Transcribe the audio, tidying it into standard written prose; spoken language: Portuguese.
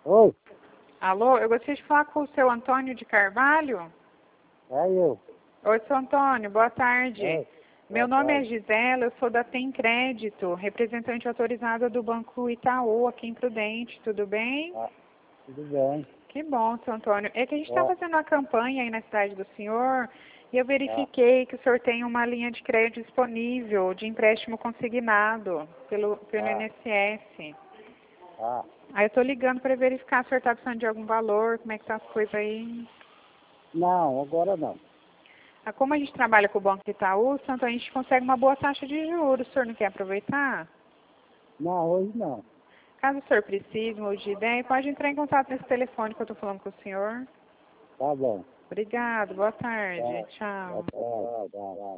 Oi, Alô, eu gostaria de falar com o seu Antônio de Carvalho. é eu. Oi, seu Antônio, boa tarde. Oi, Meu boa nome é tarde. Gisela, eu sou da Tem Crédito, representante autorizada do Banco Itaú, aqui em Prudente, tudo bem? Ah, tudo bem. Que bom, seu Antônio. É que a gente está É, fazendo uma campanha aí na cidade do senhor e eu é, verifiquei que o senhor tem uma linha de crédito disponível de empréstimo consignado pelo ah, INSS. ah. Aí eu tô ligando para verificar se o senhor está precisando de algum valor, como é que tá as coisas aí. Não, agora não. Ah, como a gente trabalha com o Banco Itaú, Santo, a gente consegue uma boa taxa de juros. O senhor não quer aproveitar? Não, hoje não. Caso o senhor precise, mude de ideia, pode entrar em contato nesse telefone que eu estou falando com o senhor. Tá bom. Obrigado, boa Tá, tarde, tá, tchau. tá, tá.